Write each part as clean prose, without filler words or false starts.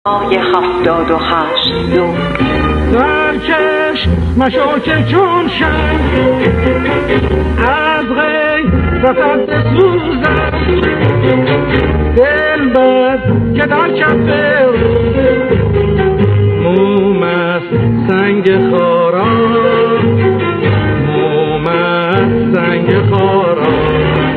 78 در چشم مشو که چون شم از غیرتت بسوزم دل بد که در کف موم است سنگ خارا موم است سنگ خارا.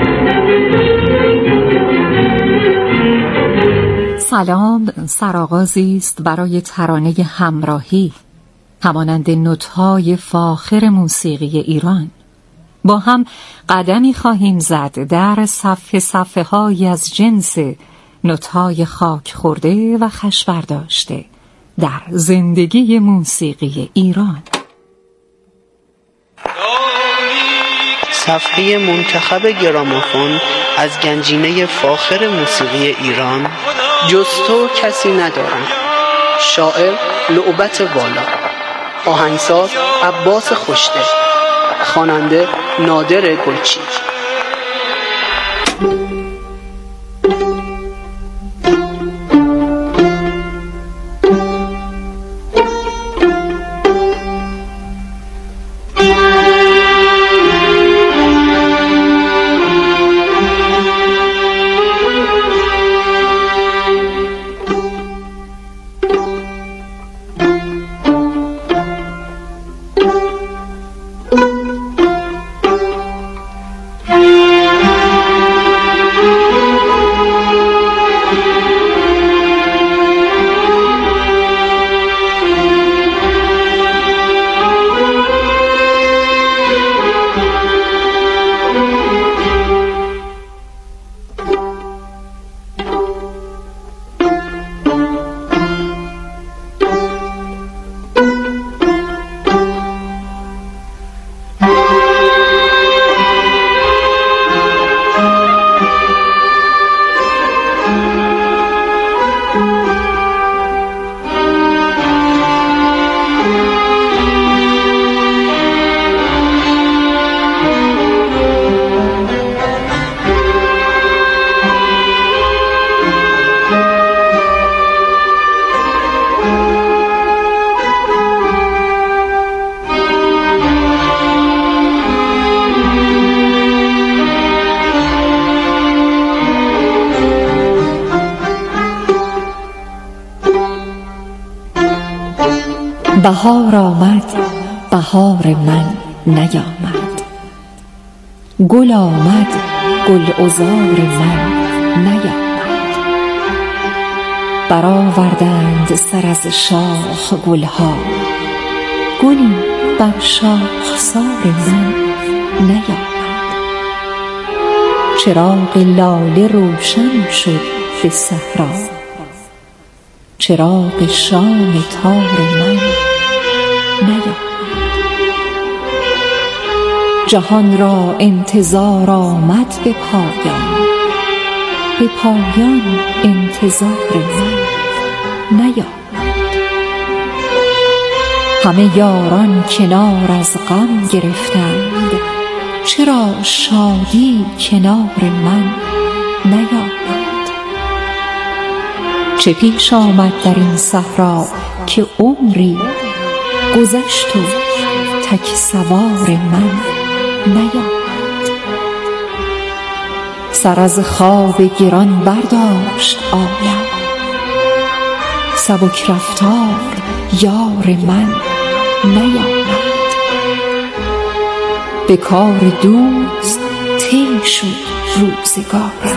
سلام، سرآغازی است برای ترانه همراهی، همانند نوت‌های فاخر موسیقی ایران. با هم قدمی خواهیم زد در صفحه‌هایی از جنس نوت‌های خاک خورده و خوش برداشته در زندگی موسیقی ایران. صفحه منتخب گرامافون از گنجینه فاخر موسیقی ایران، جز تو کسی ندارم. شاعر لعبت والا، آهنگساز عباس خوشته، خواننده نادر گلچی. بهار آمد، بهار من نیامد. گل آمد، گل عذار من نیامد. برآوردند سر از شاخ گلها، گلی بر شاخسار من نیامد. چراغ لاله روشن شد به صحرا، چراغ شام تار من نیامد. جهان را انتظار آمد به پایان، به پایان انتظار من نیامد. همه یاران کنار از غم گرفتند، چرا شادی کنار من نیامد. چه پیش آمد در این صحرا که عمری گذشت و تک سوار من نیامد. سر از خواب گران برداشت عالم، سبک رفتار یار من نیامد. به کار دوست طی شد روزگارم،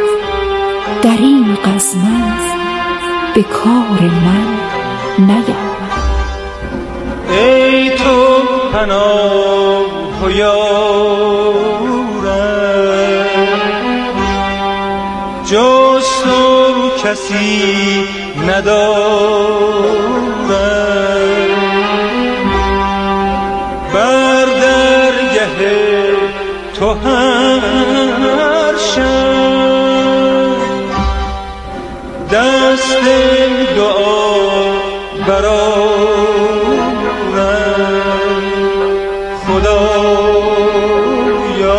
دریغ از من به کار من نیامد. ای تو پناه و یارم، جز تو کسی ندارم. بر درگه تو هر شب دست دعا برآورم. خدایا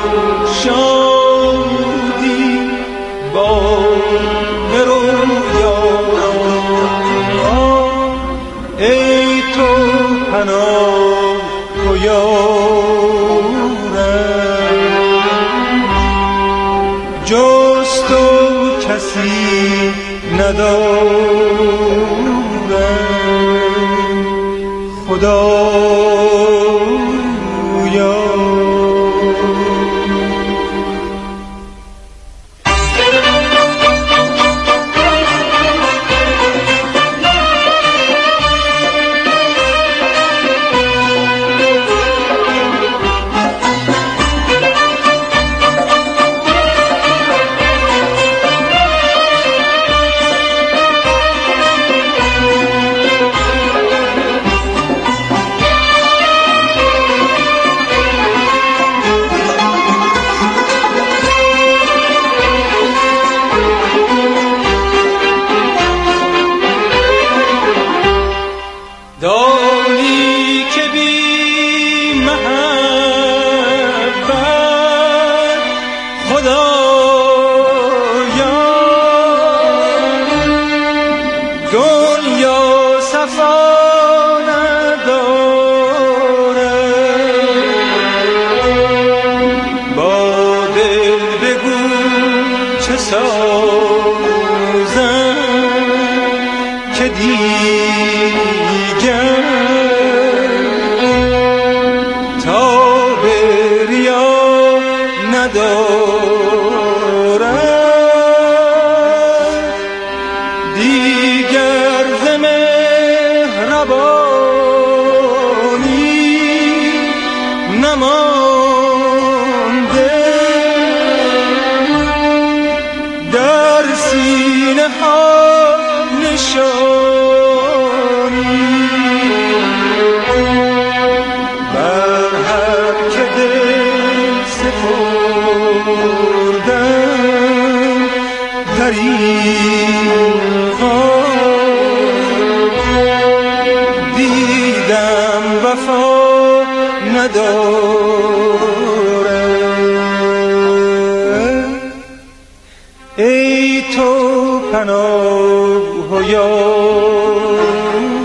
شادی با رویاران، ای تو پناه و یارم، جز تو کسی ندارم خدایا. دانی که بی محبت خدایا دنیا صفا نداره، با دل بگو چه سازم که دیگر تا به ریا ندارم، دیگر ز مهربانی نمانده، در سینه ها نشانی بر هر که دل سپردم دریغا، دیدم وفا ندارم، ای تو پناه و یارم،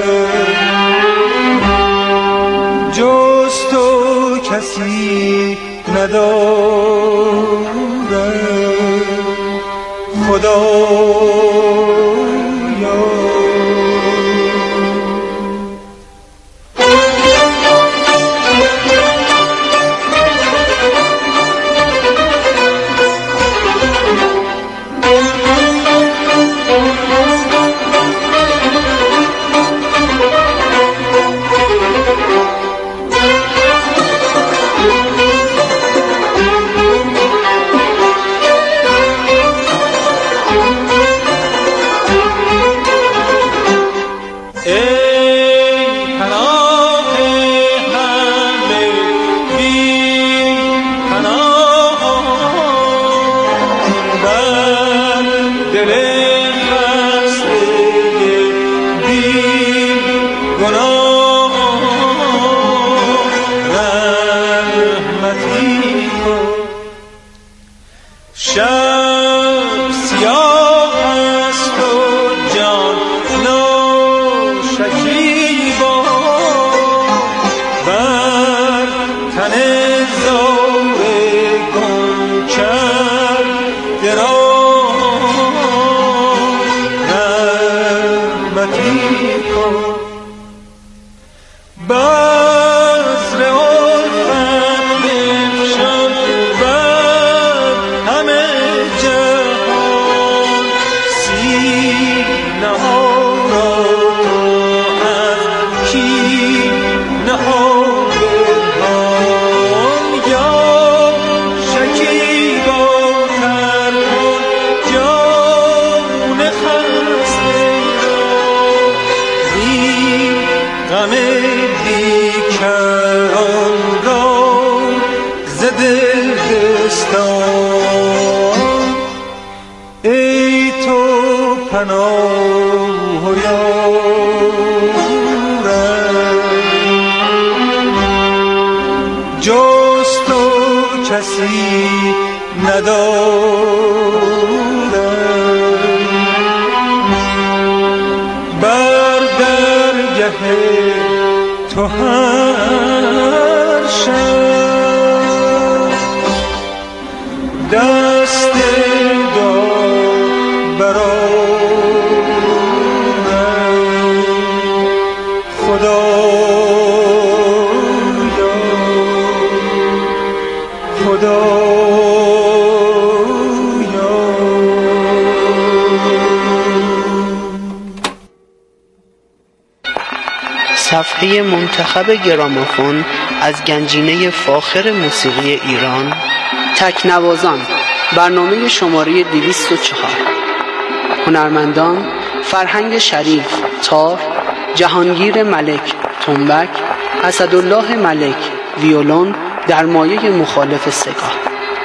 جز تو کسی ندارم خدایا. شب سیاه است و جان ناشکیبا، بر تن زار گم کرده را رحمتی کن، بذر الفت بفشان بر همه جهان، سینه ها را تو از کینه ها ببران، یا شکیباتر کن جان خسته را، این غم بیکران را ز دل بستان، ای تو پناه و یارم، جز تو کسی کسی ندارم. بر درگه تو هر شب دست داد برآورم. خدایا صفحه منتخب گرامافون از گنجینه فاخر موسیقی ایران. تکنوازان، برنامه شماره 204. هنرمندان: فرهنگ شریف تار، جهانگیر ملک تنبک، اسدالله ملک ویولون در مایه مخالف سگاه.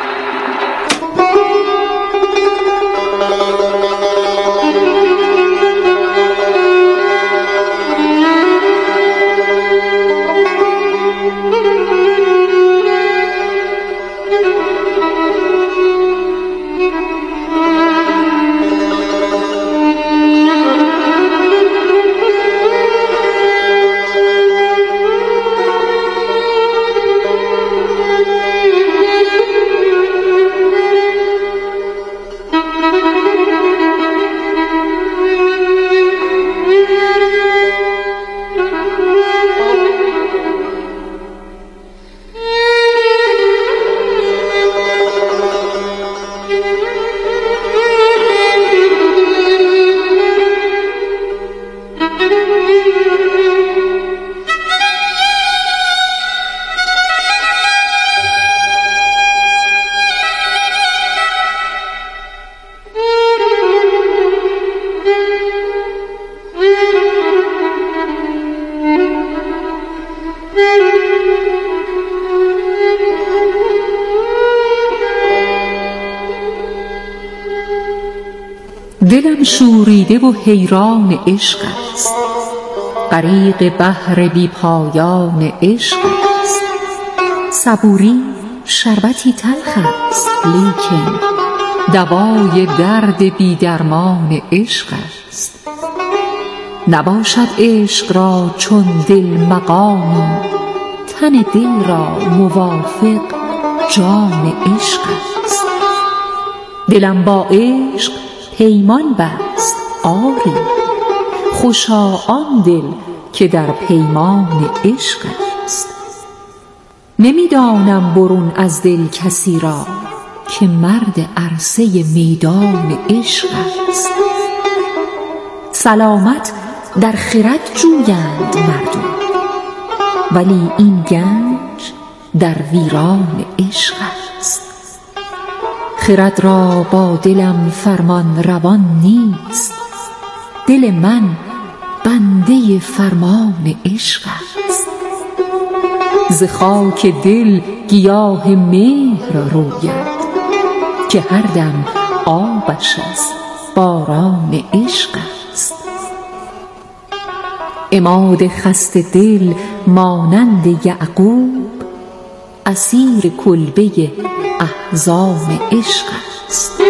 دلم شوریده و حیران عشق است، غریق بحر بی پایان عشق است. صبوری شربتی تلخ است، لیکن دوای درد بی درمان عشق است. نباشد عشق را چون دل مقام، تن دل را موافق جان عشق است. دلم با عشق پیمان بست آری، خوشا آن دل که در پیمان عشق است. نمیدانم برون از دل کسی را که مرد عرصه میدان عشق است. سلامت در خرد جویند مردم، ولی این گنج در ویران عشق است. خرد را با دلم فرمان روان نیست، دل من بنده فرمان عشق است. ز خاک دل گیاه مهر روید، که هر دم آبش از باران عشق است. عماد خسته دل مانند یعقوب، اسیر کلبه احزان عشق است.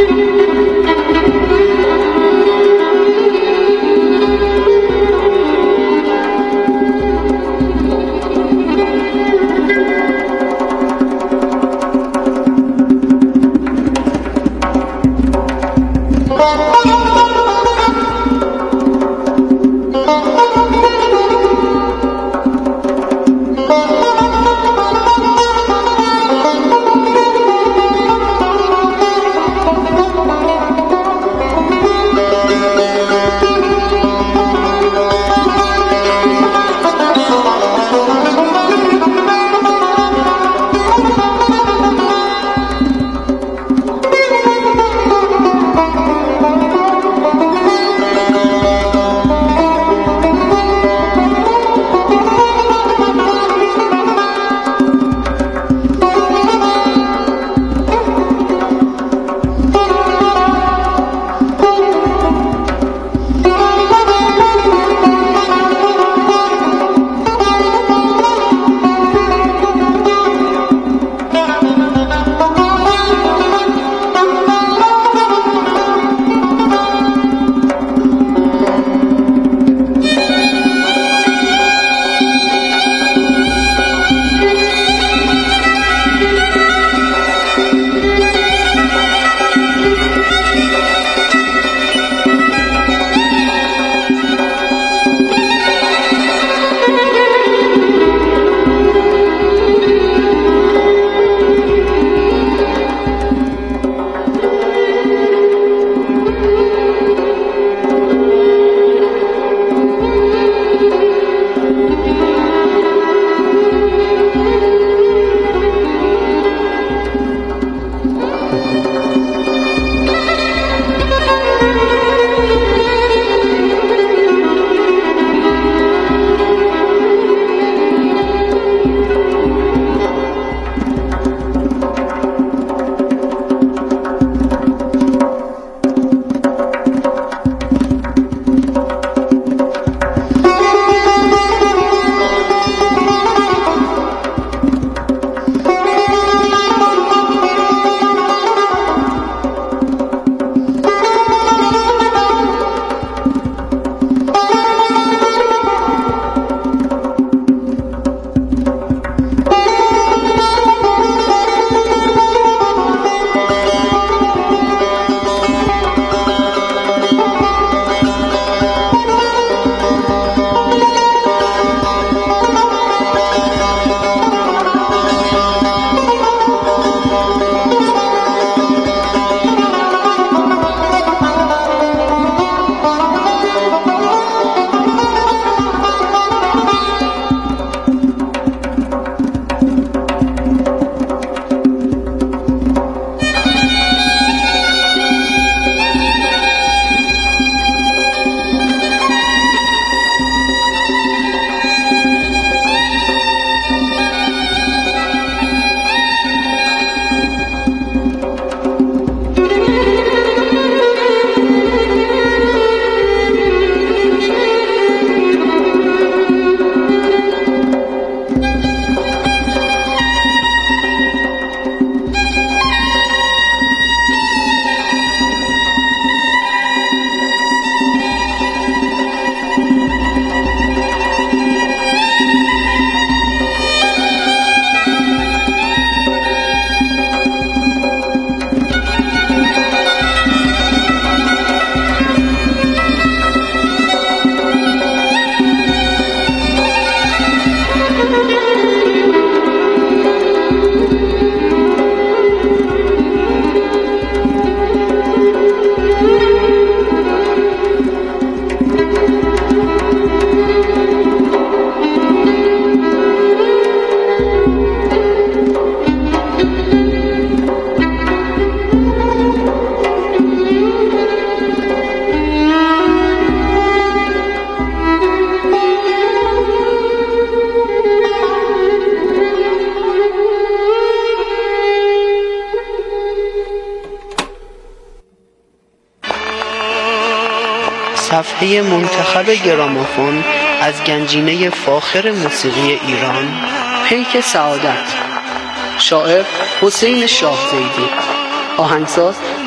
صفحه منتخب گرامافون از گنجینه فاخر موسیقی ایران، پیک سعادت. شاعر حسین شاهزیدی. آهنگساز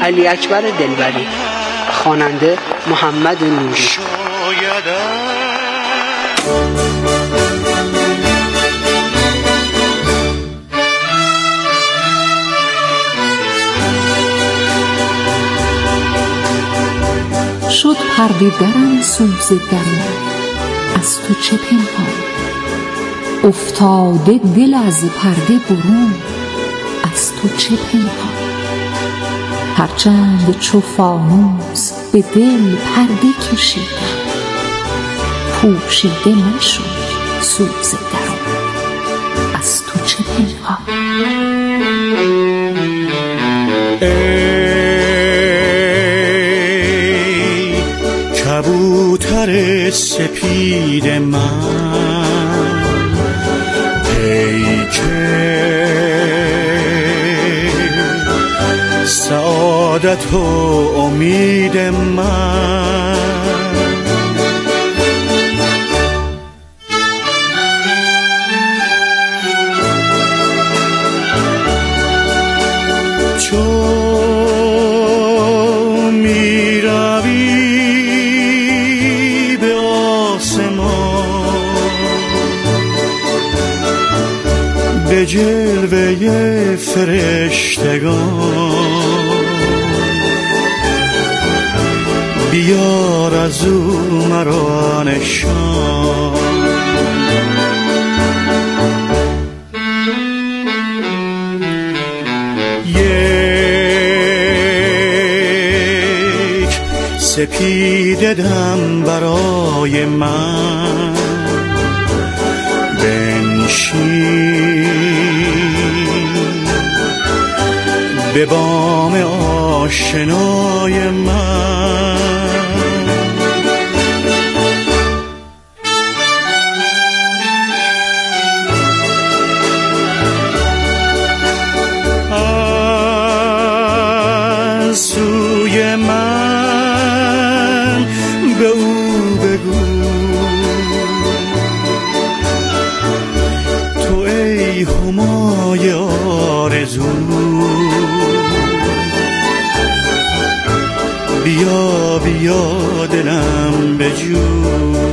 علی اکبر دلبری، خواننده محمد نوری. شد پرده درم سوز درون، از تو چه پنهان؟ افتاده دل از پرده برون، از تو چه پنهان؟ هرچند چو فانوس به دل پرده کشیدم، پوشیده نشد سوز درون، از تو چه پنهان؟ کبوتر سپید من، پیک سعادت و امید من، چون می روی به آسمان، به جلوه فرشتگان، بیار از او مرا نشان. یک سپیده دم برای من، بنشین به بام آشنای من. از سوی من به او بگو، تو ای همای آرزو، بیا بیا دلم بجو.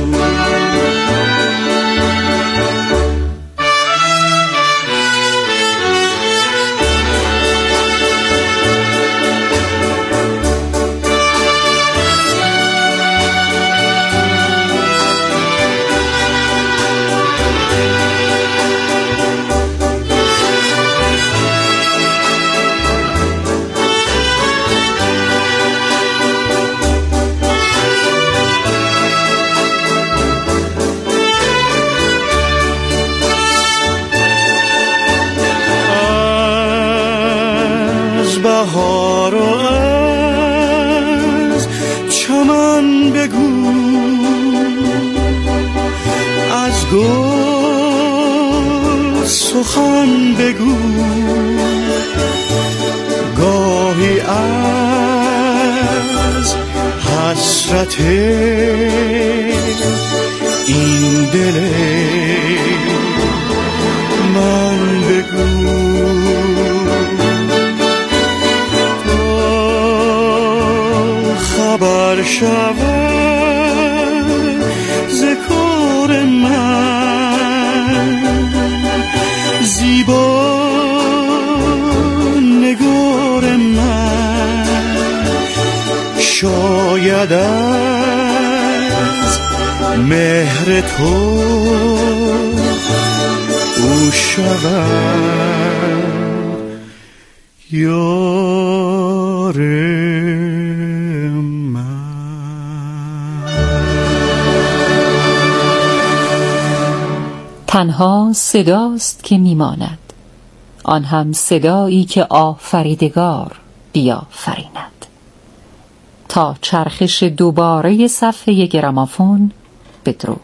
بهار و از چمن بگو، از گل سخن بگو، گاهی از حسرت این دل من بگو. خبر شود ز کار من، زیبا نگار من، شاید از مهر تو او شود یار من. تنها صداست که میماند، آن هم صدایی که آفریدگار بیافریند. تا چرخش دوباره صفحه گرامافون، بدرود.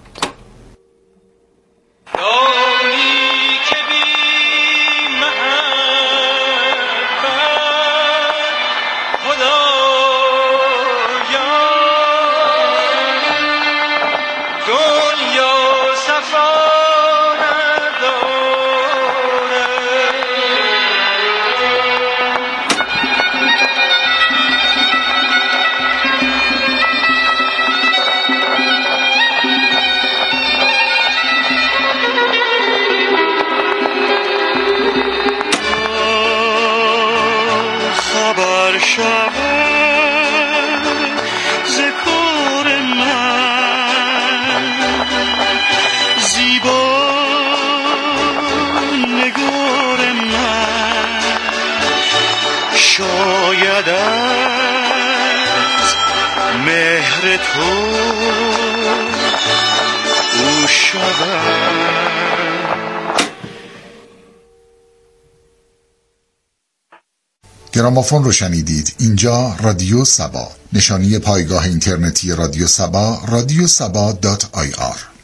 مهر تو او شود. گرامافون رو شنیدید. اینجا رادیو سبا، نشانی پایگاه اینترنتی رادیو سبا، radiosaba.ir.